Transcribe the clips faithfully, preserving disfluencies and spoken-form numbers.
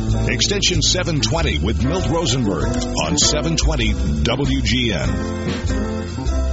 Extension seven twenty with Milt Rosenberg on seven twenty W G N.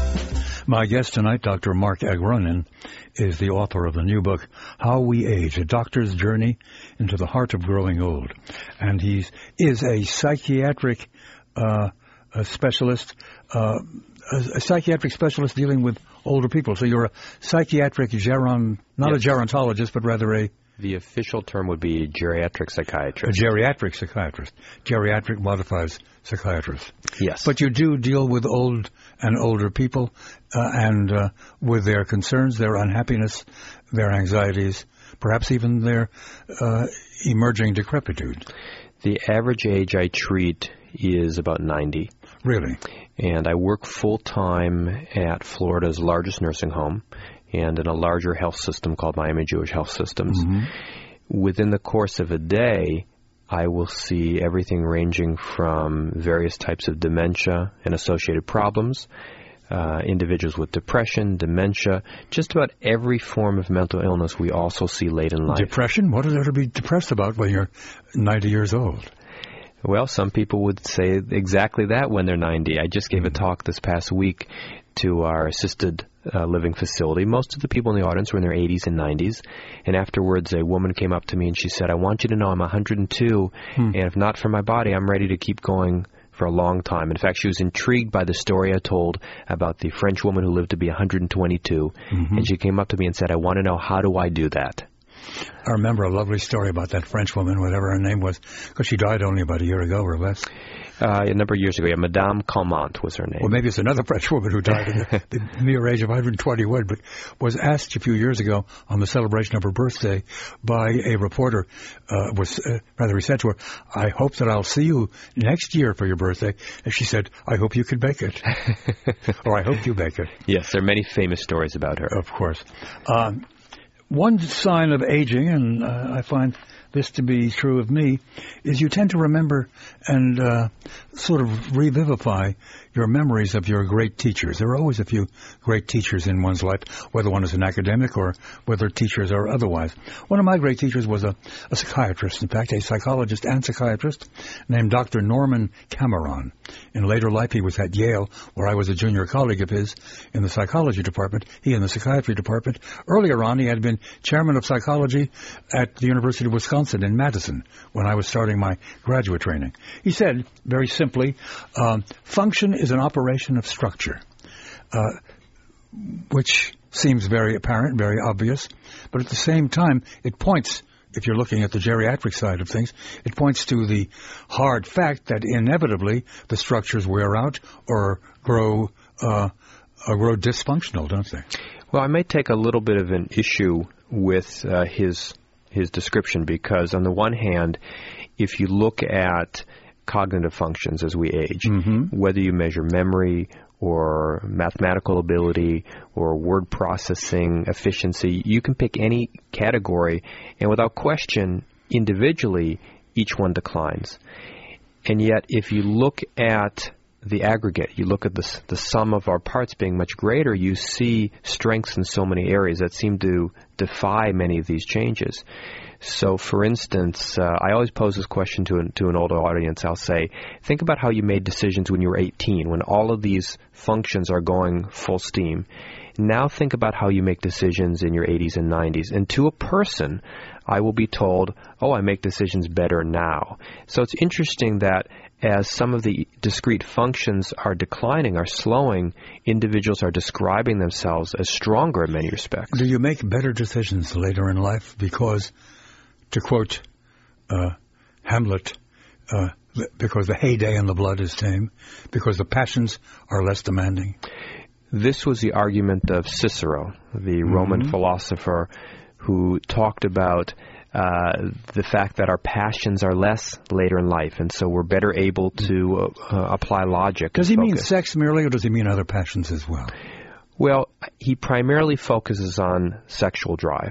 My guest tonight, Doctor Mark Agronin, is the author of the new book, How We Age, A Doctor's Journey into the Heart of Growing Old. And he is a psychiatric uh, a specialist, uh, a, a psychiatric specialist dealing with older people. So you're a psychiatric geron, not yes. a gerontologist, but rather a... The official term would be geriatric psychiatrist. A geriatric psychiatrist. Geriatric modifies psychiatrist. Yes. But you do deal with old and older people uh, and uh, with their concerns, their unhappiness, their anxieties, perhaps even their uh, emerging decrepitude. The average age I treat is about ninety. Really? And I work full-time at Florida's largest nursing home and in a larger health system called Miami Jewish Health Systems. Mm-hmm. Within the course of a day, I will see everything ranging from various types of dementia and associated problems, uh, individuals with depression, dementia, just about every form of mental illness we also see late in life. Depression? What is there to be depressed about when you're ninety years old? Well, some people would say exactly that when they're ninety. I just gave a talk this past week to our assisted uh, living facility. Most of the people in the audience were in their eighties and nineties. And afterwards, a woman came up to me and she said, I want you to know I'm one hundred two, hmm. and if not for my body, I'm ready to keep going for a long time. In fact, she was intrigued by the story I told about the French woman who lived to be one hundred twenty-two. Mm-hmm. And she came up to me and said, I want to know, how do I do that? I remember a lovely story about that French woman, whatever her name was, because she died only about a year ago or less. Uh, a number of years ago, yeah, Madame Calment was her name. Well, maybe it's another French woman who died at the, the mere age of one hundred twenty-one, but was asked a few years ago on the celebration of her birthday by a reporter, uh, was uh, rather he said to her, I hope that I'll see you next year for your birthday. And she said, I hope you can make it. Or I hope you make it. Yes, there are many famous stories about her. Of course. Um, One sign of aging, and uh, I find this to be true of me, is you tend to remember and uh, sort of revivify your memories of your great teachers. There are always a few great teachers in one's life, whether one is an academic or whether teachers are otherwise. One of my great teachers was a, a psychiatrist, in fact, a psychologist and psychiatrist named Doctor Norman Cameron. In later life, he was at Yale, where I was a junior colleague of his in the psychology department, he in the psychiatry department. Earlier on, he had been chairman of psychology at the University of Wisconsin in Madison when I was starting my graduate training. He said, very simply, um, function is an operation of structure, uh, which seems very apparent, very obvious, but at the same time, it points, if you're looking at the geriatric side of things, it points to the hard fact that inevitably the structures wear out or grow, uh, or grow dysfunctional, don't they? Well, I may take a little bit of an issue with uh, his his description, because on the one hand, if you look at cognitive functions as we age, mm-hmm. whether you measure memory or mathematical ability or word processing efficiency, you can pick any category, and without question, individually, each one declines. And yet, if you look at the aggregate, you look at the, the sum of our parts being much greater, you see strengths in so many areas that seem to defy many of these changes. So, for instance, uh, I always pose this question to an, to an older audience. I'll say, think about how you made decisions when you were eighteen, when all of these functions are going full steam. Now think about how you make decisions in your eighties and nineties. And to a person, I will be told, oh, I make decisions better now. So it's interesting that as some of the discrete functions are declining, are slowing, individuals are describing themselves as stronger in many respects. Do you make better decisions later in life because, to quote uh, Hamlet, uh, because the heyday in the blood is tame, because the passions are less demanding? This was the argument of Cicero, the mm-hmm. Roman philosopher, who talked about uh, the fact that our passions are less later in life, and so we're better able to uh, uh, apply logic. Does he focus. mean sex merely, or does he mean other passions as well? Well, he primarily focuses on sexual drive.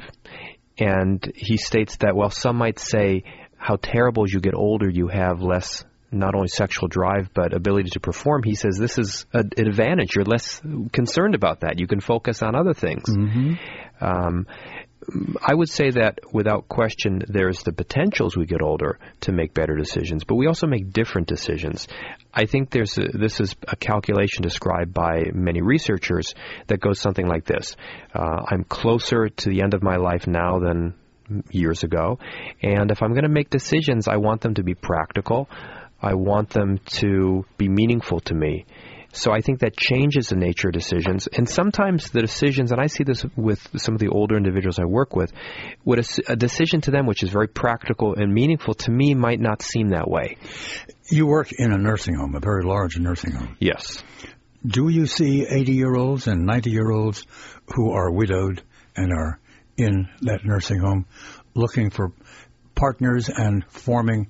And he states that, well, some might say how terrible as you get older, you have less not only sexual drive, but ability to perform. He says this is a, an advantage. You're less concerned about that. You can focus on other things. Mm-hmm. Um, I would say that without question there's the potential as we get older to make better decisions, but we also make different decisions. I think there's a, this is a calculation described by many researchers that goes something like this. Uh, I'm closer to the end of my life now than years ago, and if I'm going to make decisions, I want them to be practical. I want them to be meaningful to me. So I think that changes the nature of decisions. And sometimes the decisions, and I see this with some of the older individuals I work with, what a, a decision to them which is very practical and meaningful to me might not seem that way. You work in a nursing home, a very large nursing home. Yes. Do you see eighty-year-olds and ninety-year-olds who are widowed and are in that nursing home looking for partners and forming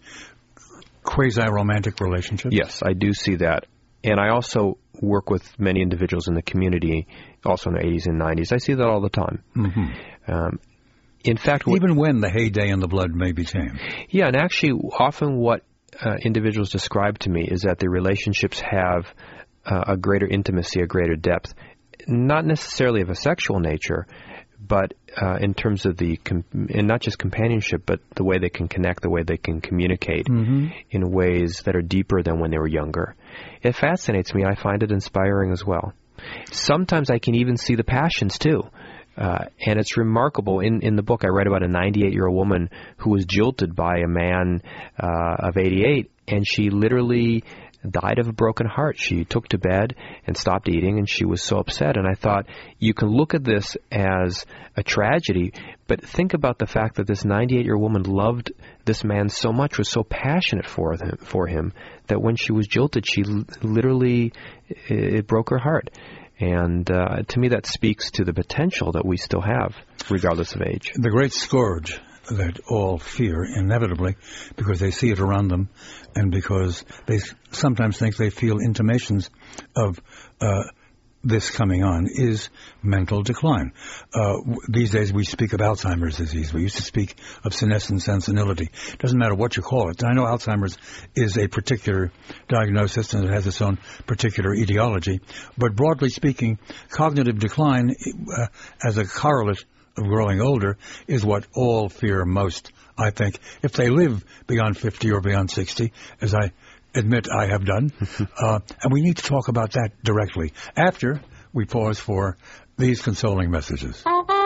quasi-romantic relationships? Yes, I do see that. And I also work with many individuals in the community, also in their eighties and nineties. I see that all the time. Mm-hmm. Um, in fact, what, even when the heyday and the blood may be tame. Yeah, and actually, often what uh, individuals describe to me is that the relationships have uh, a greater intimacy, a greater depth, not necessarily of a sexual nature, but uh, in terms of the, com- and not just companionship, but the way they can connect, the way they can communicate mm-hmm. in ways that are deeper than when they were younger. It fascinates me. I find it inspiring as well. Sometimes I can even see the passions, too. Uh, and it's remarkable. In, in the book, I write about a ninety-eight-year-old woman who was jilted by a man uh, of eighty-eight, and she literally died of a broken heart. She took to bed and stopped eating, and she was so upset. And I thought, you can look at this as a tragedy, but think about the fact that this ninety-eight-year-old woman loved this man so much, was so passionate for him, for him that when she was jilted, she l- literally, it, it broke her heart. And uh, to me, that speaks to the potential that we still have, regardless of age. The great scourge that all fear, inevitably, because they see it around them and because they sometimes think they feel intimations of uh, this coming on, is mental decline. Uh, these days we speak of Alzheimer's disease. We used to speak of senescence and senility. It doesn't matter what you call it. I know Alzheimer's is a particular diagnosis and it has its own particular etiology. But broadly speaking, cognitive decline uh, as a correlate of growing older is what all fear most, I think. If they live beyond fifty or beyond sixty, as I admit I have done, uh, and we need to talk about that directly after we pause for these consoling messages.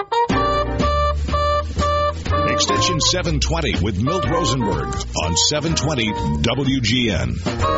Extension seven twenty with Milt Rosenberg on seven twenty W G N.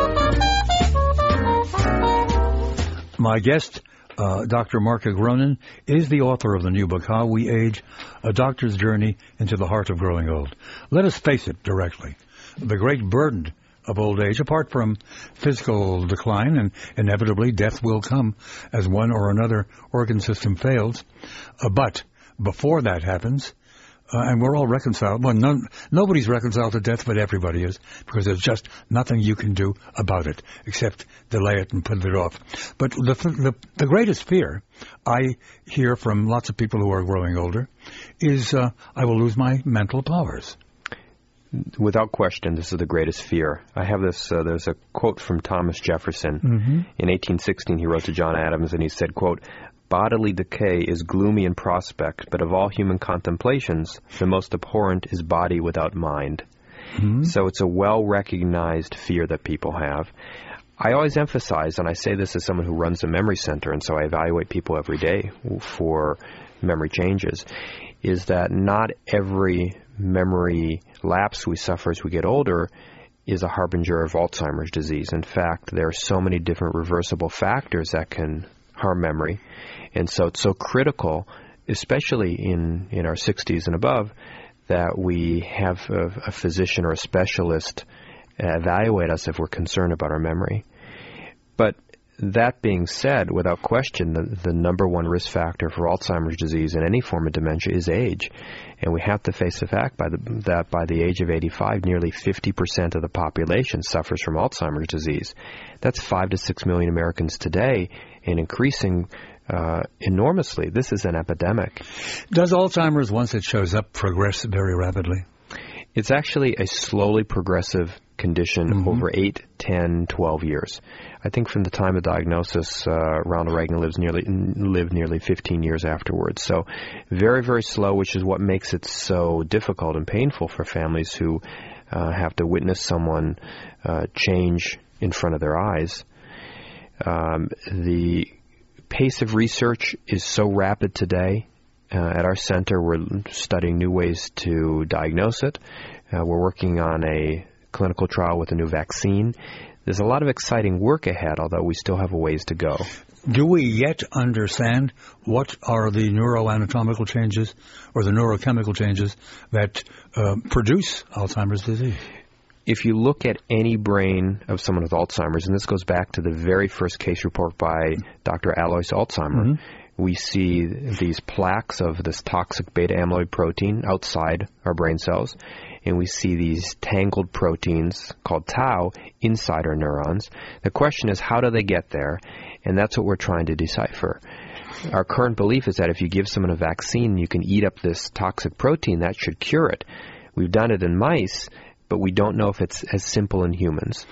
My guest, uh, Doctor Mark Agronin, is the author of the new book, How We Age, A Doctor's Journey into the Heart of Growing Old. Let us face it directly. The great burden of old age, apart from physical decline, and inevitably death will come as one or another organ system fails. Uh, but before that happens, uh, and we're all reconciled, well, none, nobody's reconciled to death, but everybody is, because there's just nothing you can do about it, except delay it and put it off. But the, the, the greatest fear I hear from lots of people who are growing older is uh, I will lose my mental powers. Without question, this is the greatest fear. I have this, uh, there's a quote from Thomas Jefferson. Mm-hmm. In eighteen sixteen, he wrote to John Adams, and he said, quote, "Bodily decay is gloomy in prospect, but of all human contemplations, the most abhorrent is body without mind." Mm-hmm. So it's a well-recognized fear that people have. I always emphasize, and I say this as someone who runs a memory center, and so I evaluate people every day for memory changes, is that not every memory lapse we suffer as we get older is a harbinger of Alzheimer's disease. In fact, there are so many different reversible factors that can harm memory. And so it's so critical, especially in, in our sixties and above, that we have a, a physician or a specialist evaluate us if we're concerned about our memory. But that being said, without question, the, the number one risk factor for Alzheimer's disease and any form of dementia is age. And we have to face the fact by the, that by the age of eighty-five, nearly fifty percent of the population suffers from Alzheimer's disease. That's five to six million Americans today, and increasing uh, enormously. This is an epidemic. Does Alzheimer's, once it shows up, progress very rapidly? It's actually a slowly progressive condition mm-hmm. over eight, ten, twelve years. I think from the time of diagnosis, uh, Ronald Reagan lives nearly lived nearly fifteen years afterwards. So very, very slow, which is what makes it so difficult and painful for families who uh, have to witness someone uh, change in front of their eyes. Um, the pace of research is so rapid today. Uh, at our center, we're studying new ways to diagnose it. Uh, we're working on a clinical trial with a new vaccine. There's a lot of exciting work ahead, although we still have a ways to go. Do we yet understand what are the neuroanatomical changes or the neurochemical changes that uh, produce Alzheimer's disease? If you look at any brain of someone with Alzheimer's, and this goes back to the very first case report by Doctor Alois Alzheimer, mm-hmm. we see these plaques of this toxic beta amyloid protein outside our brain cells, and we see these tangled proteins called tau inside our neurons. The question is, how do they get there? And that's what we're trying to decipher. Our current belief is that if you give someone a vaccine, you can eat up this toxic protein, that should cure it. We've done it in mice, but we don't know if it's as simple in humans.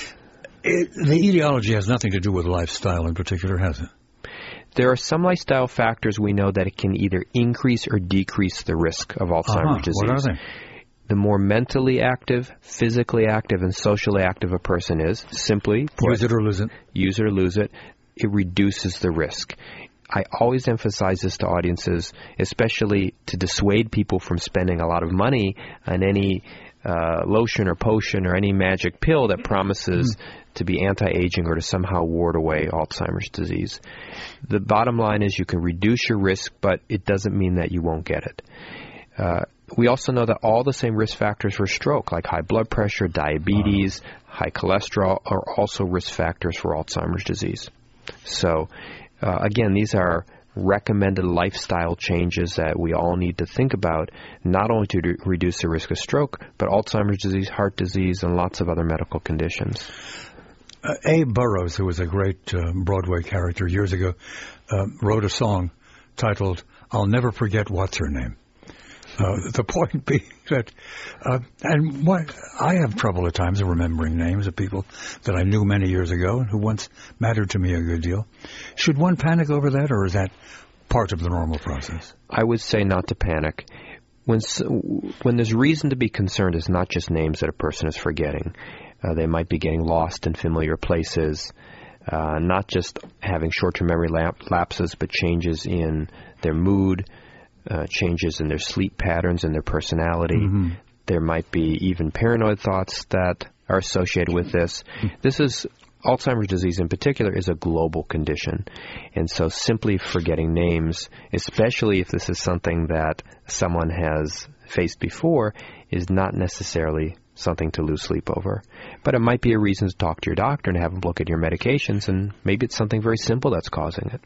It, the etiology has nothing to do with lifestyle in particular, has it? There are some lifestyle factors we know that it can either increase or decrease the risk of Alzheimer's uh-huh. disease. What are they? The more mentally active, physically active, and socially active a person is, simply put, use it or lose it. Use it or lose it, it reduces the risk. I always emphasize this to audiences, especially to dissuade people from spending a lot of money on any uh, lotion or potion or any magic pill that promises mm. to be anti-aging or to somehow ward away Alzheimer's disease. The bottom line is you can reduce your risk, but it doesn't mean that you won't get it. Uh, we also know that all the same risk factors for stroke, like high blood pressure, diabetes, uh-huh. high cholesterol, are also risk factors for Alzheimer's disease. So, uh, again, these are recommended lifestyle changes that we all need to think about, not only to re- reduce the risk of stroke, but Alzheimer's disease, heart disease, and lots of other medical conditions. Uh, Abe Burrows, who was a great uh, Broadway character years ago, uh, wrote a song titled, "I'll Never Forget What's Her Name." Uh, the point being that, uh, and what, I have trouble at times of remembering names of people that I knew many years ago and who once mattered to me a good deal. Should one panic over that, or is that part of the normal process? I would say not to panic. When when there's reason to be concerned, it's not just names that a person is forgetting. Uh, they might be getting lost in familiar places, uh, not just having short-term memory lap- lapses, but changes in their mood, Uh, changes in their sleep patterns and their personality. Mm-hmm. There might be even paranoid thoughts that are associated with this. This is, Alzheimer's disease in particular, is a global condition. And so simply forgetting names, especially if this is something that someone has faced before, is not necessarily something to lose sleep over. But it might be a reason to talk to your doctor and have them look at your medications, and maybe it's something very simple that's causing it.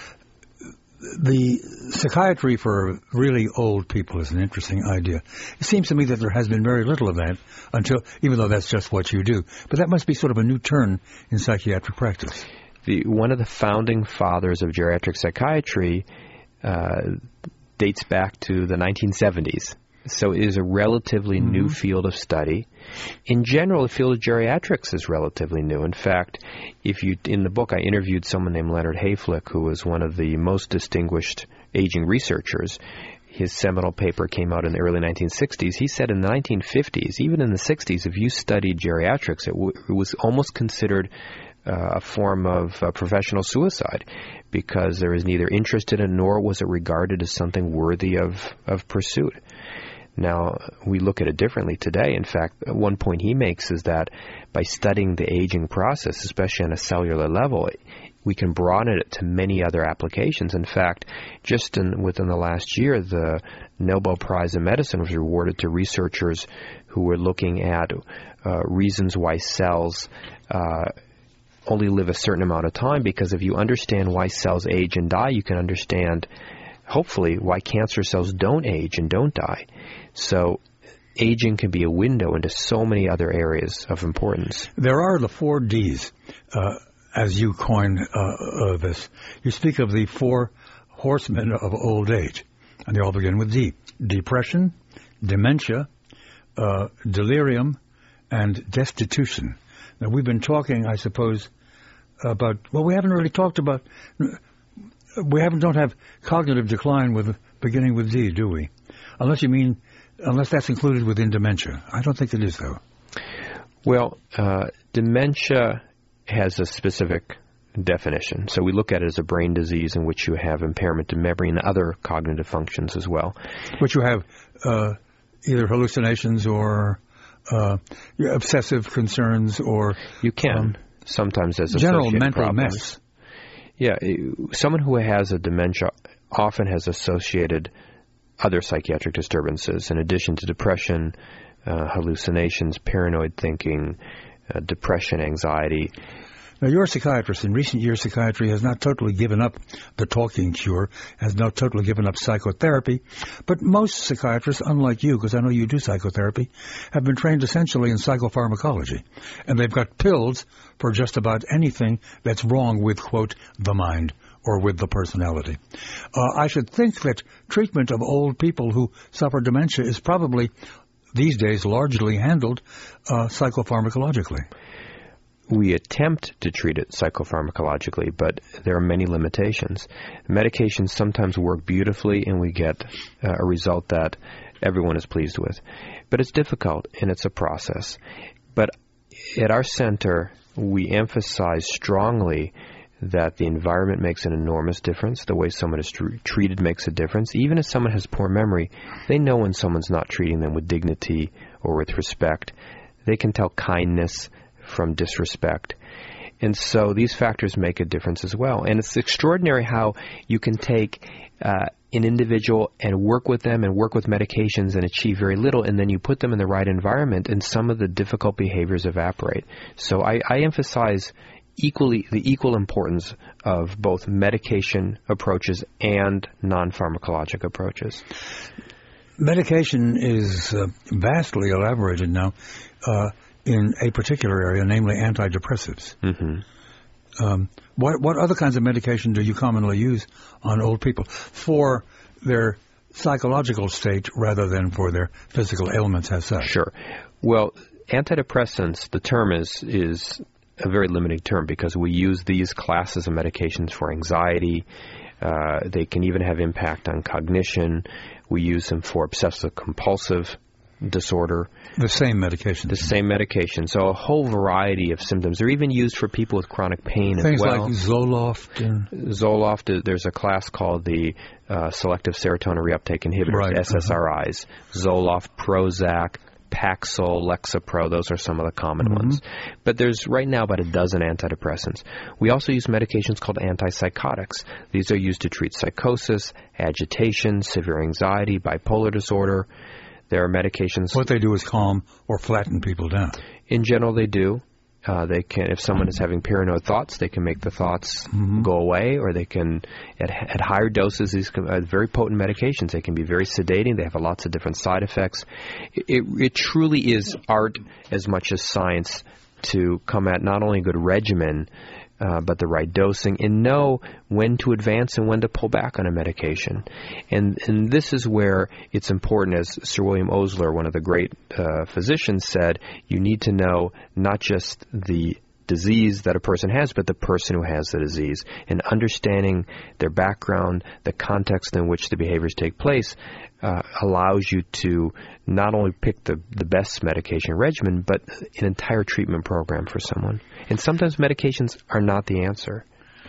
The psychiatry for really old people is an interesting idea. It seems to me that there has been very little of that until, even though that's just what you do. But that must be sort of a new turn in psychiatric practice. The, one of the founding fathers of geriatric psychiatry uh, dates back to the nineteen seventies. So it is a relatively mm-hmm. new field of study. In general, the field of geriatrics is relatively new. In fact, if you in the book, I interviewed someone named Leonard Hayflick, who was one of the most distinguished aging researchers. His seminal paper came out in the early nineteen sixties. He said in the nineteen fifties, even in the sixties, if you studied geriatrics, it, w- it was almost considered uh, a form of uh, professional suicide, because there was neither interest in it nor was it regarded as something worthy of, of pursuit. Now, we look at it differently today. In fact, one point he makes is that by studying the aging process, especially on a cellular level, we can broaden it to many other applications. In fact, just in, within the last year, the Nobel Prize in Medicine was awarded to researchers who were looking at uh, reasons why cells uh, only live a certain amount of time, because if you understand why cells age and die, you can understand, hopefully, why cancer cells don't age and don't die. So aging can be a window into so many other areas of importance. There are the four Ds, uh, as you coin uh, uh, this. You speak of the four horsemen of old age, and they all begin with D. Depression, dementia, uh, delirium, and destitution. Now, we've been talking, I suppose, about, well, we haven't really talked about, we haven't, don't have cognitive decline with beginning with D, do we? Unless you mean, unless that's included within dementia. I don't think it is, though. Well, uh, dementia has a specific definition. So we look at it as a brain disease in which you have impairment in memory and other cognitive functions as well. Which you have uh, either hallucinations or uh, obsessive concerns or... You can, um, sometimes as general mental problems. mess. Yeah, someone who has a dementia often has associated other psychiatric disturbances in addition to depression, uh, hallucinations, paranoid thinking, uh, depression, anxiety. Now, you're a psychiatrist. In recent years, psychiatry has not totally given up the talking cure, has not totally given up psychotherapy. But most psychiatrists, unlike you, because I know you do psychotherapy, have been trained essentially in psychopharmacology. And they've got pills for just about anything that's wrong with, quote, the mind or with the personality. Uh, I should think that treatment of old people who suffer dementia is probably, these days, largely handled uh, psychopharmacologically. We attempt to treat it psychopharmacologically, but there are many limitations. Medications sometimes work beautifully, and we get uh, a result that everyone is pleased with. But it's difficult, and it's a process. But at our center, we emphasize strongly that the environment makes an enormous difference. The way someone is tr- treated makes a difference. Even if someone has poor memory, they know when someone's not treating them with dignity or with respect. They can tell kindness from disrespect. And so these factors make a difference as well. And it's extraordinary how you can take uh, an individual and work with them and work with medications and achieve very little, and then you put them in the right environment and some of the difficult behaviors evaporate. So I, I emphasize equally the equal importance of both medication approaches and non-pharmacologic approaches. Medication is uh, vastly elaborated now. Uh, in a particular area, namely antidepressives. Mm-hmm. Um, what what other kinds of medication do you commonly use on old people for their psychological state rather than for their physical ailments as such? Sure. Well, antidepressants, the term is is a very limiting term because we use these classes of medications for anxiety. Uh, they can even have impact on cognition. We use them for obsessive-compulsive disorder. The same medication. The same medication. So a whole variety of symptoms. They're even used for people with chronic pain Things as well. Things like Zoloft. And... Zoloft, there's a class called the uh, selective serotonin reuptake inhibitors, right. S S R Is. Uh-huh. Zoloft, Prozac, Paxil, Lexapro, those are some of the common mm-hmm. ones. But there's right now about a dozen antidepressants. We also use medications called antipsychotics. These are used to treat psychosis, agitation, severe anxiety, bipolar disorder. There are medications. What they do is calm or flatten people down. In general, they do. Uh, they can, if someone is having paranoid thoughts, they can make the thoughts mm-hmm. go away, or they can, at, at higher doses, these can, uh, very potent medications. They can be very sedating. They have lots of different side effects. It, it, it truly is art as much as science to come at not only a good regimen, Uh, but the right dosing, and know when to advance and when to pull back on a medication. And and this is where it's important, as Sir William Osler, one of the great uh, physicians, said, you need to know not just the disease that a person has, but the person who has the disease. And understanding their background, the context in which the behaviors take place, uh, allows you to not only pick the, the best medication regimen, but an entire treatment program for someone. And sometimes medications are not the answer.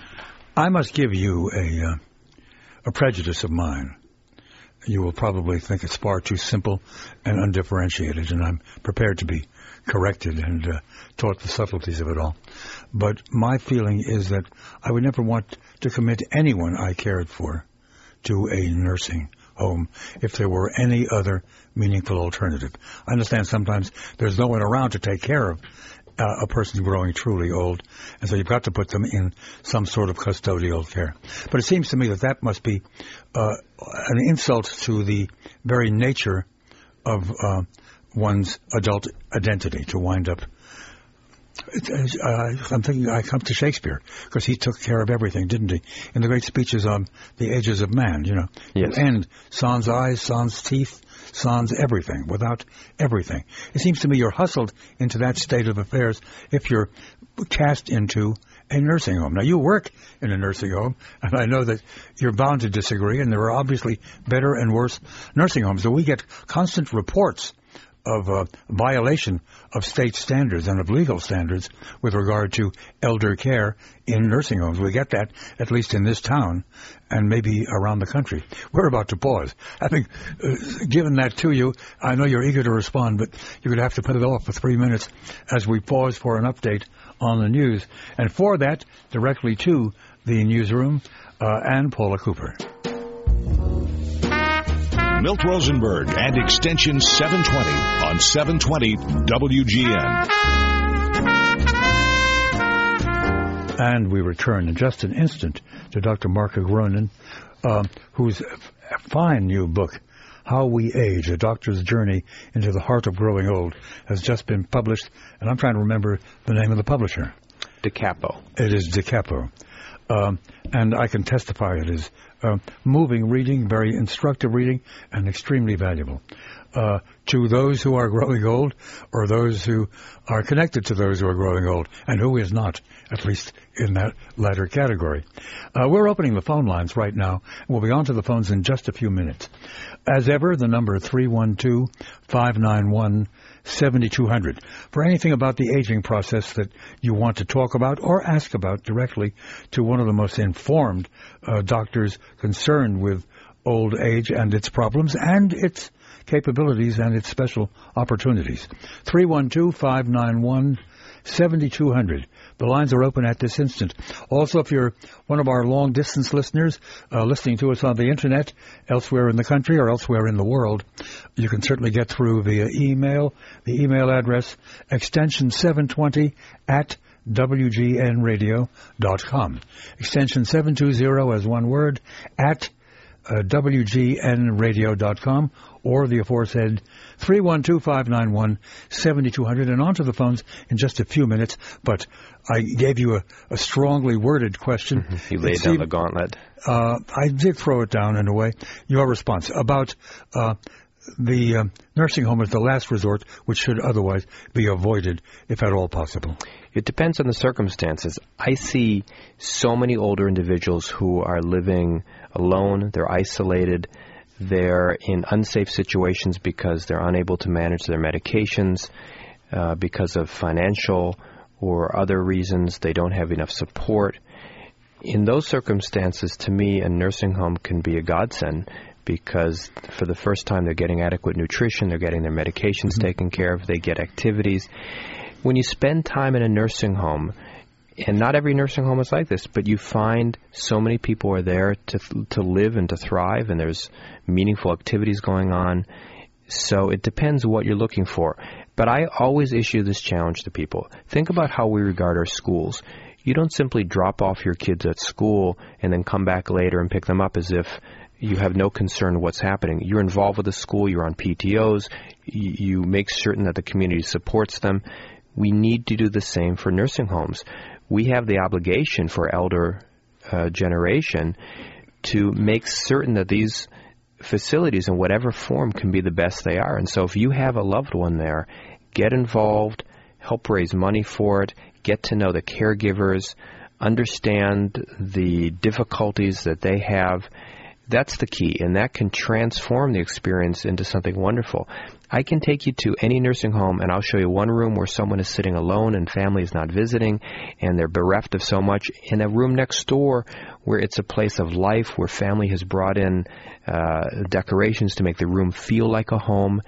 I must give you a uh, a prejudice of mine. You will probably think it's far too simple and undifferentiated, and I'm prepared to be corrected and uh, taught the subtleties of it all. But my feeling is that I would never want to commit anyone I cared for to a nursing home if there were any other meaningful alternative. I understand sometimes there's no one around to take care of uh, a person growing truly old, and so you've got to put them in some sort of custodial care. But it seems to me that that must be uh, an insult to the very nature of uh, one's adult identity, to wind up Uh, I'm thinking I come to Shakespeare because he took care of everything, didn't he? In the great speeches on the ages of man, you know. Yes. And sans eyes, sans teeth, sans everything, without everything. It seems to me you're hustled into that state of affairs if you're cast into a nursing home. Now, you work in a nursing home, and I know that you're bound to disagree, and there are obviously better and worse nursing homes. So we get constant reports of uh, violation of state standards and of legal standards with regard to elder care in nursing homes. We get that, at least in this town, and maybe around the country. We're about to pause. I think, uh, given that to you, I know you're eager to respond, but you're going to have to put it off for three minutes as we pause for an update on the news. And for that, directly to the newsroom, uh, Ann Paula Cooper. Milt Rosenberg and Extension seven twenty on seven twenty W G N. And we return in just an instant to Doctor Marka Gronin, uh, whose fine new book, How We Age, A Doctor's Journey into the Heart of Growing Old, has just been published. And I'm trying to remember the name of the publisher. Da Capo. It is Da Capo. Um, and I can testify it is uh, moving reading, very instructive reading, and extremely valuable uh, to those who are growing old or those who are connected to those who are growing old, and who is not, at least in that latter category. Uh, we're opening the phone lines right now. We'll be on to the phones in just a few minutes. As ever, the number three one two, five nine one, seven two zero zero. For anything about the aging process that you want to talk about or ask about directly to one of the most informed uh, doctors concerned with old age and its problems and its capabilities and its special opportunities. three one two, five nine one, seven two zero zero. The lines are open at this instant. Also, if you're one of our long-distance listeners uh, listening to us on the Internet elsewhere in the country or elsewhere in the world, you can certainly get through via email. The email address, extension seven twenty at W G N radio dot com. Extension seven twenty as one word at uh, W G N radio dot com, or the aforesaid three one two, five nine one, seven two zero zero, and onto the phones in just a few minutes. But I gave you a, a strongly worded question. Mm-hmm. You laid down the gauntlet. Uh, I did throw it down in a way. Your response about uh, the uh, nursing home as the last resort, which should otherwise be avoided if at all possible. It depends on the circumstances. I see so many older individuals who are living alone. They're isolated. They're in unsafe situations because they're unable to manage their medications, uh, because of financial or other reasons. They don't have enough support. In those circumstances, to me, a nursing home can be a godsend because for the first time they're getting adequate nutrition, they're getting their medications mm-hmm. taken care of, they get activities. When you spend time in a nursing home, and not every nursing home is like this, but you find so many people are there to to live and to thrive, and there's meaningful activities going on. So it depends what you're looking for. But I always issue this challenge to people. Think about how we regard our schools. You don't simply drop off your kids at school and then come back later and pick them up as if you have no concern what's happening. You're involved with the school. You're on P T Os. You make certain that the community supports them. We need to do the same for nursing homes. We have the obligation for elder uh, generation to make certain that these facilities in whatever form can be the best they are. And so if you have a loved one there, get involved, help raise money for it, get to know the caregivers, understand the difficulties that they have. That's the key, and that can transform the experience into something wonderful. I can take you to any nursing home, and I'll show you one room where someone is sitting alone and family is not visiting, and they're bereft of so much, in a room next door where it's a place of life, where family has brought in uh, decorations to make the room feel like a home.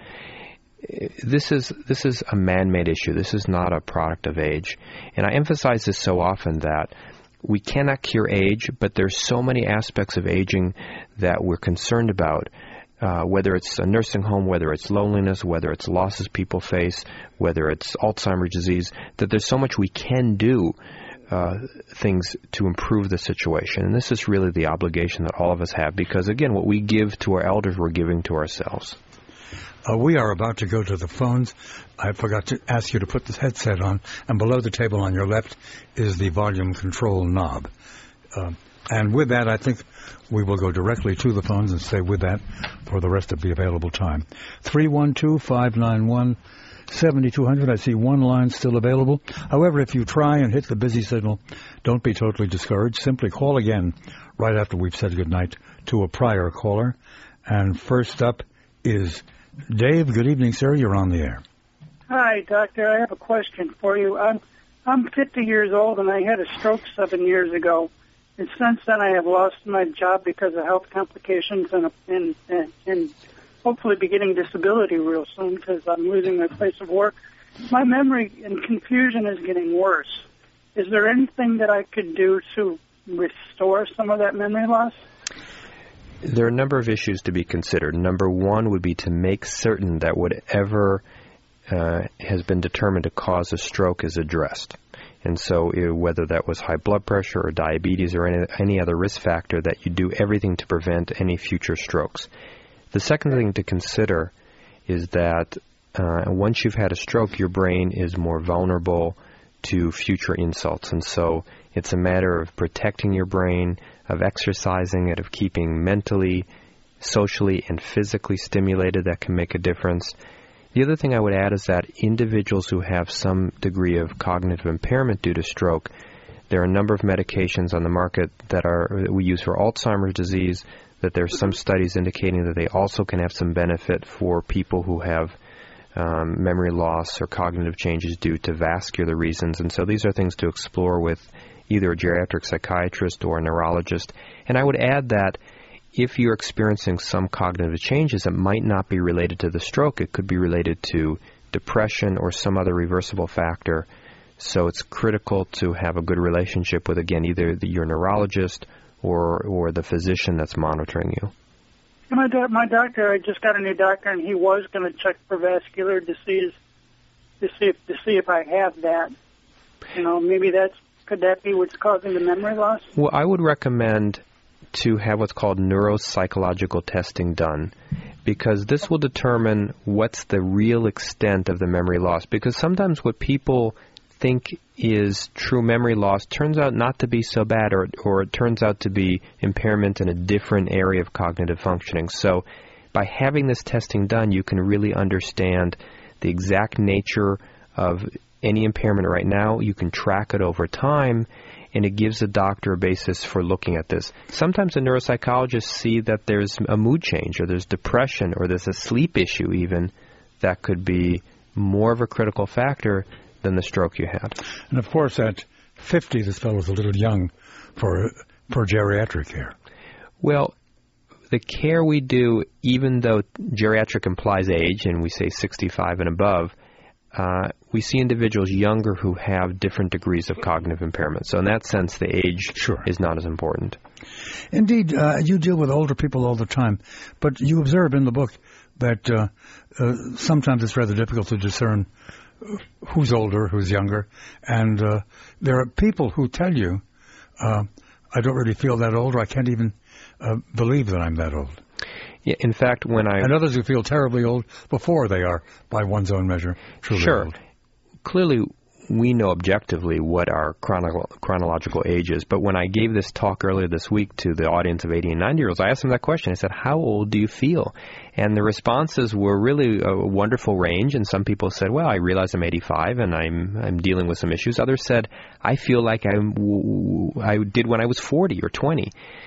This is this is a man-made issue. This is not a product of age. And I emphasize this so often that we cannot cure age, but there's so many aspects of aging that we're concerned about, uh, whether it's a nursing home, whether it's loneliness, whether it's losses people face, whether it's Alzheimer's disease, that there's so much we can do, uh, things to improve the situation. And this is really the obligation that all of us have because, again, what we give to our elders, we're giving to ourselves. Uh, we are about to go to the phones. I forgot to ask you to put the headset on, and below the table on your left is the volume control knob. Uh, and with that, I think we will go directly to the phones and stay with that for the rest of the available time. three one two, five nine one, seven two zero zero. I see one line still available. However, if you try and hit the busy signal, don't be totally discouraged. Simply call again right after we've said goodnight to a prior caller. And first up is Dave. Good evening, sir. You're on the air. Hi, doctor. I have a question for you. I'm I'm fifty years old, and I had a stroke seven years ago. And since then, I have lost my job because of health complications, and and and, and hopefully be getting disability real soon because I'm losing my place of work. My memory and confusion is getting worse. Is there anything that I could do to restore some of that memory loss? There are a number of issues to be considered. Number one would be to make certain that whatever uh, has been determined to cause a stroke is addressed. And so uh, whether that was high blood pressure or diabetes or any, any other risk factor, that you do everything to prevent any future strokes. The second thing to consider is that uh, once you've had a stroke, your brain is more vulnerable to future insults. And so it's a matter of protecting your brain, of exercising it, of keeping mentally, socially, and physically stimulated. That can make a difference. The other thing I would add is that individuals who have some degree of cognitive impairment due to stroke, there are a number of medications on the market that are that we use for Alzheimer's disease, that there are some studies indicating that they also can have some benefit for people who have um, memory loss or cognitive changes due to vascular reasons. And so these are things to explore with either a geriatric psychiatrist or a neurologist. And I would add that if you're experiencing some cognitive changes that might not be related to the stroke, it could be related to depression or some other reversible factor. So it's critical to have a good relationship with, again, either the, your neurologist or or the physician that's monitoring you. My, do- my doctor, I just got a new doctor, and he was going to check for vascular disease to see if to see if I have that. You know, maybe that's could that be what's causing the memory loss? Well, I would recommend to have what's called neuropsychological testing done, because this will determine what's the real extent of the memory loss. Because sometimes what people think is true memory loss turns out not to be so bad, or or it turns out to be impairment in a different area of cognitive functioning. So by having this testing done, you can really understand the exact nature of any impairment right now. You can track it over time, and it gives the doctor a basis for looking at this. Sometimes the neuropsychologists see that there's a mood change, or there's depression, or there's a sleep issue even that could be more of a critical factor than the stroke you had. And of course, at fifty, this fellow's a little young for for geriatric care. Well, the care we do, even though geriatric implies age, and we say sixty-five and above, uh, we see individuals younger who have different degrees of cognitive impairment. So in that sense, the age sure. is not as important. Indeed, uh, you deal with older people all the time, but you observe in the book that uh, uh, sometimes it's rather difficult to discern who's older, who's younger, and uh, there are people who tell you, uh, I don't really feel that old, or I can't even uh, believe that I'm that old. Yeah, in fact, when I... And others who feel terribly old before they are, by one's own measure, truly sure. old. Clearly, we know objectively what our chrono- chronological age is, but when I gave this talk earlier this week to the audience of eighty and ninety-year-olds, I asked them that question. I said, how old do you feel? And the responses were really a wonderful range, and some people said, well, I realize I'm eighty-five and I'm I'm dealing with some issues. Others said, I feel like I, I did when I was forty or twenty.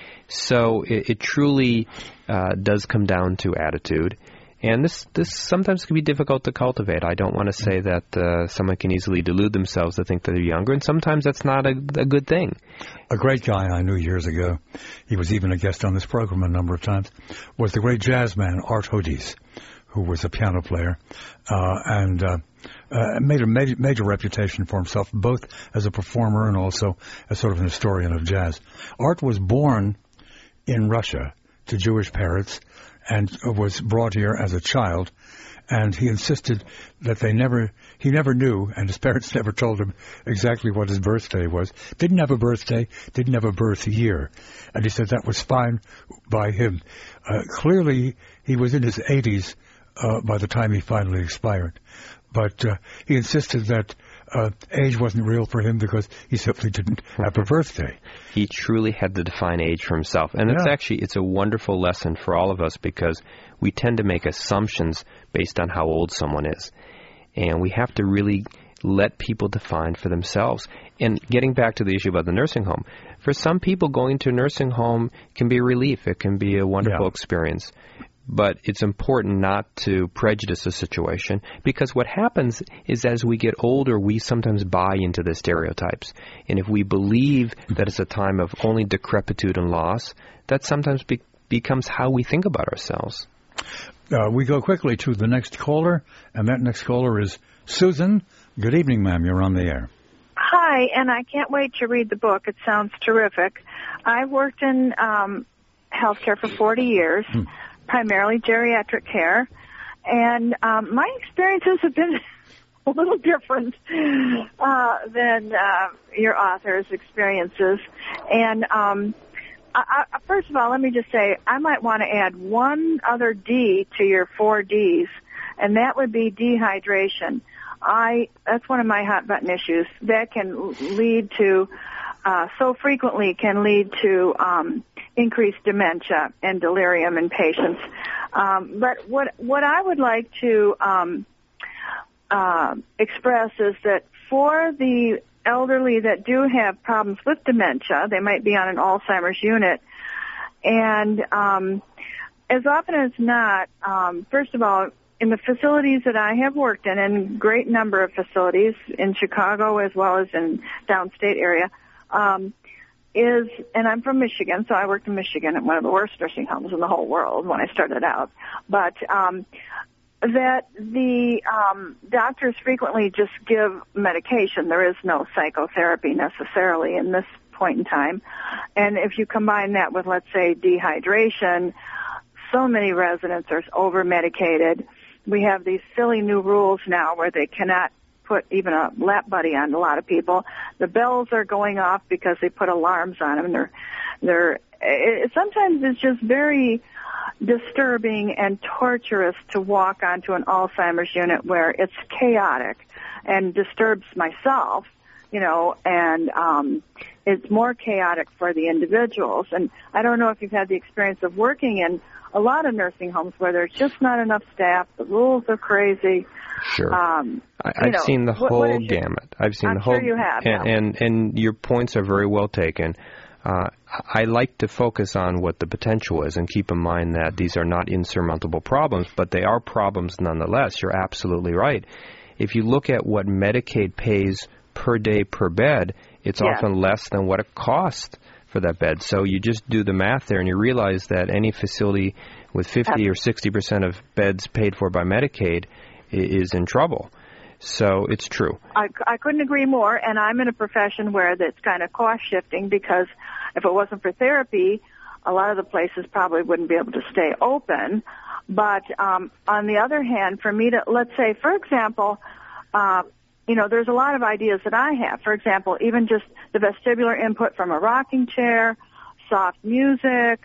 So it, it truly uh, does come down to attitude. And this, this sometimes can be difficult to cultivate. I don't want to say that uh, someone can easily delude themselves to think that they're younger, and sometimes that's not a, a good thing. A great guy I knew years ago, he was even a guest on this program a number of times, was the great jazz man Art Hodis, who was a piano player uh, and uh, uh, made a major, major reputation for himself, both as a performer and also as sort of an historian of jazz. Art was born in Russia to Jewish parents and was brought here as a child, and he insisted that they never, he never knew, and his parents never told him exactly what his birthday was. Didn't have a birthday, didn't have a birth year, and he said that was fine by him. Uh, clearly, he was in his eighties uh, by the time he finally expired. But uh, he insisted that uh, age wasn't real for him because he simply didn't have a birthday. He truly had to define age for himself. And it's Yeah. actually, it's a wonderful lesson for all of us because we tend to make assumptions based on how old someone is. And we have to really let people define for themselves. And getting back to the issue about the nursing home, for some people going to a nursing home can be a relief. It can be a wonderful Yeah. experience. But it's important not to prejudice the situation because what happens is as we get older, we sometimes buy into the stereotypes. And if we believe that it's a time of only decrepitude and loss, that sometimes be- becomes how we think about ourselves. Uh, we go quickly to the next caller, and that next caller is Susan. Good evening, ma'am. You're on the air. Hi, and I can't wait to read the book. It sounds terrific. I've worked in um, healthcare for forty years, hmm. primarily geriatric care, and um, my experiences have been a little different uh, than uh, your author's experiences. And um, I, I, first of all, let me just say, I might want to add one other D to your four Ds, and that would be dehydration. I that's one of my hot button issues. That can lead to, uh, so frequently can lead to um, increased dementia and delirium in patients. Um, but what what I would like to um, uh, express is that for the elderly that do have problems with dementia, they might be on an Alzheimer's unit, and um, as often as not, um, first of all, in the facilities that I have worked in, and great number of facilities in Chicago as well as in downstate area, um, is, and I'm from Michigan, so I worked in Michigan at one of the worst nursing homes in the whole world when I started out, but um, that the um, doctors frequently just give medication. There is no psychotherapy necessarily in this point in time. And if you combine that with, let's say, dehydration, so many residents are over-medicated. We have these silly new rules now where they cannot put even a lap buddy on a lot of people. The bells are going off because they put alarms on them. They're, they're, it, sometimes it's just very disturbing and torturous to walk onto an Alzheimer's unit where it's chaotic and disturbs myself, you know, and um, it's more chaotic for the individuals. And I don't know if you've had the experience of working in a lot of nursing homes where there's just not enough staff. The rules are crazy. Sure. Um, I, I've know, seen the what, whole what gamut. I've seen I'm the whole. Sure you have. And, and and your points are very well taken. Uh, I like to focus on what the potential is and keep in mind that these are not insurmountable problems, but they are problems nonetheless. You're absolutely right. If you look at what Medicaid pays per day per bed, it's yes. often less than what it costs for that bed. So you just do the math there and you realize that any facility with fifty or sixty percent of beds paid for by Medicaid is in trouble. So it's true. I, I couldn't agree more, and I'm in a profession where that's kind of cost-shifting because if it wasn't for therapy, a lot of the places probably wouldn't be able to stay open. But um, on the other hand, for me to, let's say, for example, uh, you know, there's a lot of ideas that I have. For example, even just the vestibular input from a rocking chair, soft music,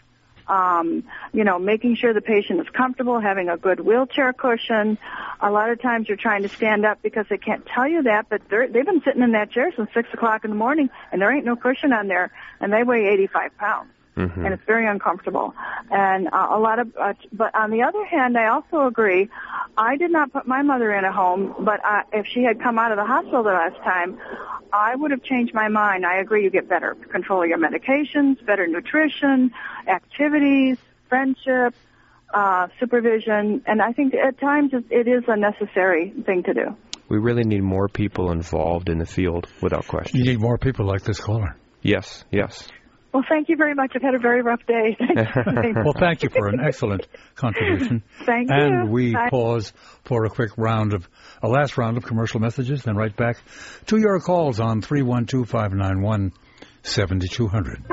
um, you know, making sure the patient is comfortable, having a good wheelchair cushion. A lot of times you're trying to stand up because they can't tell you that, but they're, they've been sitting in that chair since six o'clock in the morning, and there ain't no cushion on there, and they weigh eighty-five pounds. Mm-hmm. And it's very uncomfortable. And uh, a lot of, uh, but on the other hand, I also agree, I did not put my mother in a home, but uh, if she had come out of the hospital the last time, I would have changed my mind. I agree you get better control of your medications, better nutrition, activities, friendship, uh, supervision, and I think at times it is a necessary thing to do. We really need more people involved in the field, without question. You need more people like this caller. Yes, yes. Well, thank you very much. I've had a very rough day. Well, thank you for an excellent contribution. Thank you. And we Bye. pause for a quick round of, a last round of commercial messages, then right back to your calls on three one two, five nine one, seven two zero zero.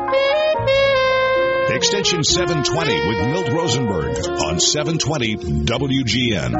Extension seven twenty with Milt Rosenberg on seven twenty W G N.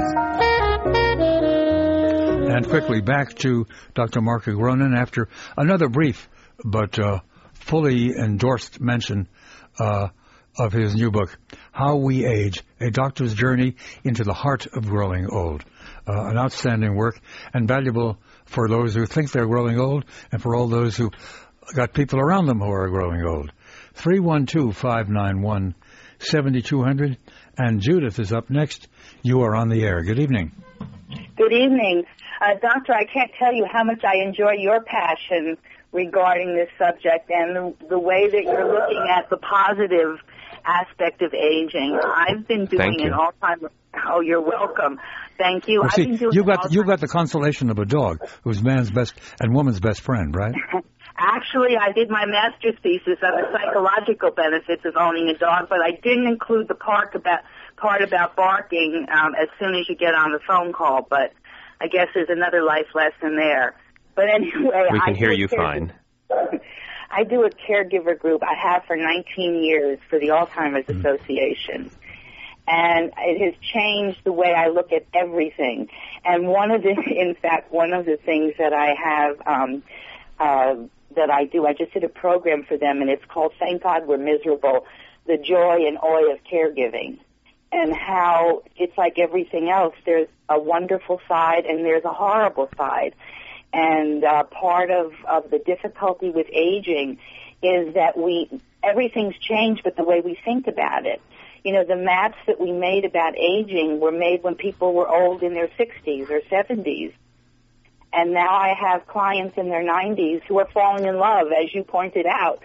And quickly back to Doctor Mark Agronin after another brief but uh, fully endorsed mention uh, of his new book, How We Age, A Doctor's Journey into the Heart of Growing Old. Uh, an outstanding work and valuable for those who think they're growing old and for all those who got people around them who are growing old. three one two, five nine one, seven two zero zero. And Judith is up next. You are on the air. Good evening. Good evening. Uh, Doctor, I can't tell you how much I enjoy your passion regarding this subject and the, the way that you're looking at the positive aspect of aging. I've been doing an all-time... Oh, you're welcome. Thank you. Well, I've see, been doing you got you time- got the consolation of a dog who's man's best and woman's best friend, right? Actually, I did my master's thesis on the psychological benefits of owning a dog, but I didn't include the part about part about barking um, as soon as you get on the phone call. But I guess there's another life lesson there. But anyway, we can I hear you care- fine. I do a caregiver group. I have for nineteen years for the Alzheimer's mm. Association. And it has changed the way I look at everything. And one of the, in fact, one of the things that I have, um, uh, that I do, I just did a program for them, and it's called Thank God We're Miserable, the joy and oi of caregiving. And how it's like everything else. There's a wonderful side and there's a horrible side. And uh, part of, of the difficulty with aging is that we, everything's changed but the way we think about it. You know, the maps that we made about aging were made when people were old in their sixties or seventies. And now I have clients in their nineties who are falling in love, as you pointed out.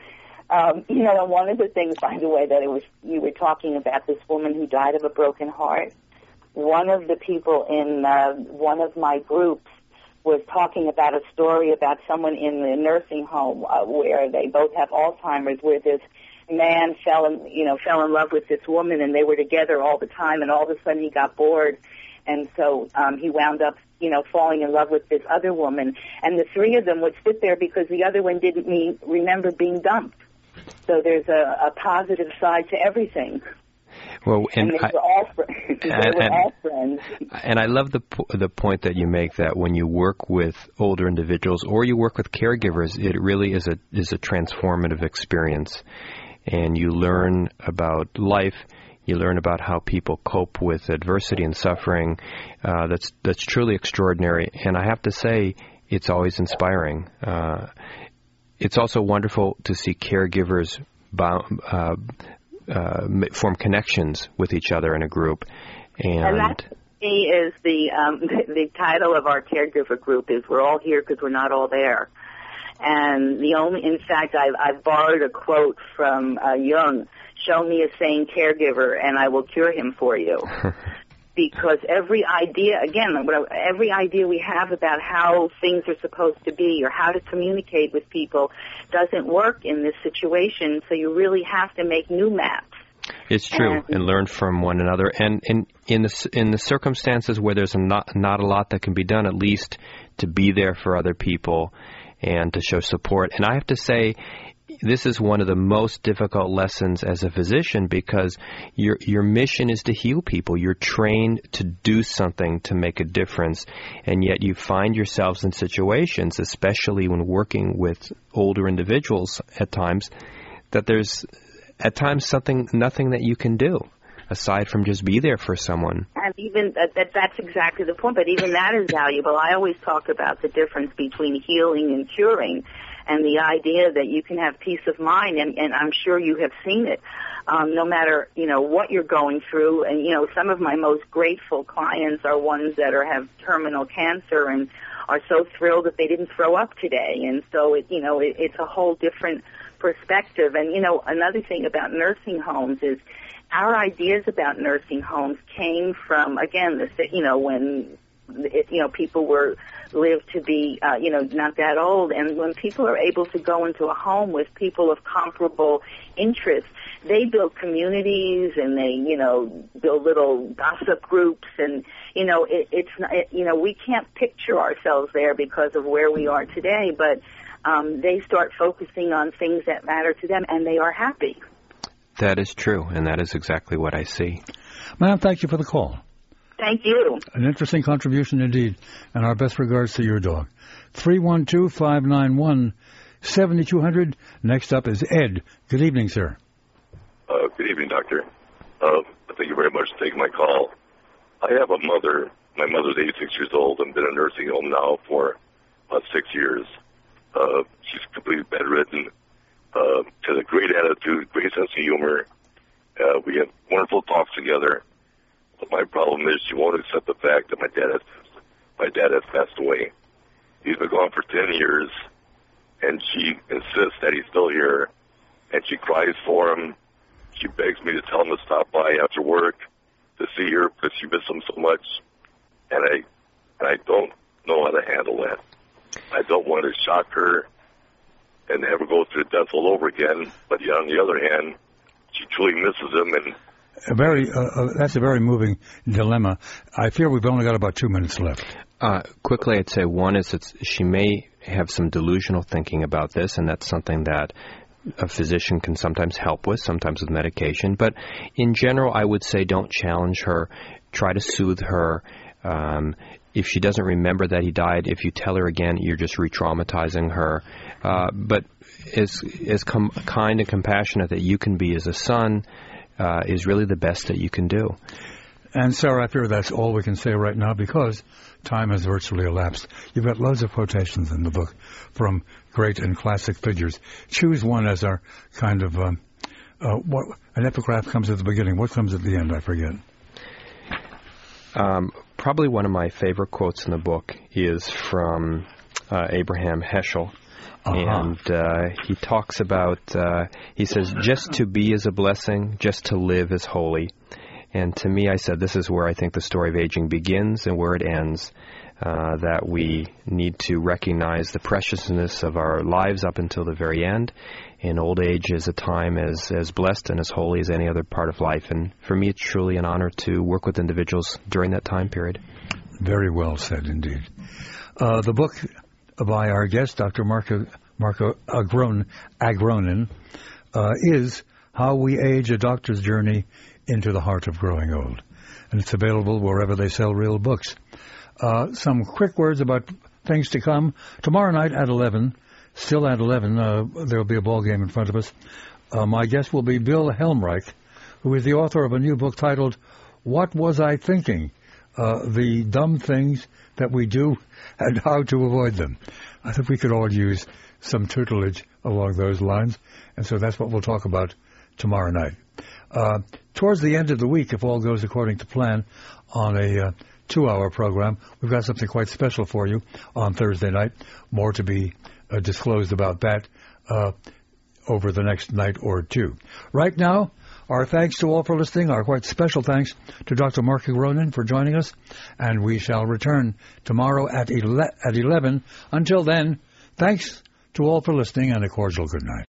um, you know, and one of the things, by the way, that it was you were talking about this woman who died of a broken heart. One of the people in uh, one of my groups was talking about a story about someone in the nursing home uh, where they both have Alzheimer's, where this man fell in, you know, fell in love with this woman, and they were together all the time, and all of a sudden he got bored, and so um, he wound up, you know, falling in love with this other woman, and the three of them would sit there because the other one didn't mean, remember being dumped. So there's a, a positive side to everything. Well, and, and they I, were all fr- they and, were and, all friends. And I love the the point that you make, that when you work with older individuals or you work with caregivers, it really is a is a transformative experience. And you learn about life, you learn about how people cope with adversity and suffering. Uh, that's that's truly extraordinary. And I have to say, it's always inspiring. Uh, it's also wonderful to see caregivers bound, uh, uh, form connections with each other in a group. And, and that, to me, is the, um, the, the title of our caregiver group is We're All Here Because We're Not All There. And the only, in fact, I've, I've borrowed a quote from uh, Jung, show me a sane caregiver and I will cure him for you. Because every idea, again, every idea we have about how things are supposed to be or how to communicate with people doesn't work in this situation, so you really have to make new maps. It's true, and, and learn from one another. And in in the in the circumstances where there's not not a lot that can be done, at least to be there for other people and to show support. And I have to say, this is one of the most difficult lessons as a physician, because your your mission is to heal people. You're trained to do something to make a difference, and yet you find yourselves in situations, especially when working with older individuals at times, that there's at times something, nothing that you can do aside from just be there for someone. And even that, that that's exactly the point, but even that is valuable. I always talk about the difference between healing and curing, and the idea that you can have peace of mind, and, and I'm sure you have seen it, um, no matter, you know, what you're going through. And, you know, some of my most grateful clients are ones that are have terminal cancer and are so thrilled that they didn't throw up today. And so, it, you know, it, it's a whole different perspective. And, you know, another thing about nursing homes is our ideas about nursing homes came from, again, the, you know, when, it, you know, people were lived to be, uh, you know, not that old. And when people are able to go into a home with people of comparable interests, they build communities and they, you know, build little gossip groups. And, you know, it, it's, not, it, you know, we can't picture ourselves there because of where we are today, but um, they start focusing on things that matter to them, and they are happy. That is true, and that is exactly what I see. Ma'am, thank you for the call. Thank you. An interesting contribution indeed, and our best regards to your dog. three one two, five nine one, seven two zero zero. Next up is Ed. Good evening, sir. Uh, good evening, Doctor. Uh, thank you very much for taking my call. I have a mother. My mother's eighty-six years old and been in a nursing home now for about six years. Uh, she's completely bedridden. Uh, has a great attitude, great sense of humor. Uh, we have wonderful talks together. But my problem is she won't accept the fact that my dad has, my dad has passed away. He's been gone for ten years, and she insists that he's still here, and she cries for him. She begs me to tell him to stop by after work to see her because she misses him so much, and I, and I don't know how to handle that. I don't want to shock her and have her go through death all over again, but yet on the other hand, she truly misses him. And a very uh, uh, that's a very moving dilemma. I fear we've only got about two minutes left. Uh, quickly, I'd say one is that she may have some delusional thinking about this, and that's something that a physician can sometimes help with, sometimes with medication. But in general, I would say don't challenge her. Try to soothe her. Um, if she doesn't remember that he died, if you tell her again, you're just re-traumatizing her. Uh, but as, as com- kind and compassionate that you can be as a son uh, is really the best that you can do. And, Sarah, I fear that's all we can say right now because time has virtually elapsed. You've got loads of quotations in the book from great and classic figures. Choose one as our kind of, um, uh, what an epigraph comes at the beginning. What comes at the end? I forget. Um, probably one of my favorite quotes in the book is from uh, Abraham Heschel. Uh-huh. And uh, he talks about, uh, he says, just to be is a blessing, just to live is holy. And to me, I said, this is where I think the story of aging begins and where it ends, uh, that we need to recognize the preciousness of our lives up until the very end. And old age is a time as, as blessed and as holy as any other part of life. And for me, it's truly an honor to work with individuals during that time period. Very well said indeed. Uh, the book by our guest, Doctor Marco, Marco Agron, Agronin, uh, is How We Age, A Doctor's Journey into the Heart of Growing Old. And it's available wherever they sell real books. Uh, some quick words about things to come. Tomorrow night at eleven, still at eleven, uh, there will be a ball game in front of us. Uh, my guest will be Bill Helmreich, who is the author of a new book titled, What Was I Thinking? Uh, the dumb things that we do and how to avoid them. I think we could all use some tutelage along those lines, and so that's what we'll talk about tomorrow night. Uh, towards the end of the week, if all goes according to plan, on a uh, two-hour program, we've got something quite special for you on Thursday night. More to be uh, disclosed about that uh, over the next night or two. Right now, our thanks to all for listening. Our quite special thanks to Doctor Mark Agronin for joining us. And we shall return tomorrow at eleven. Until then, thanks to all for listening and a cordial good night.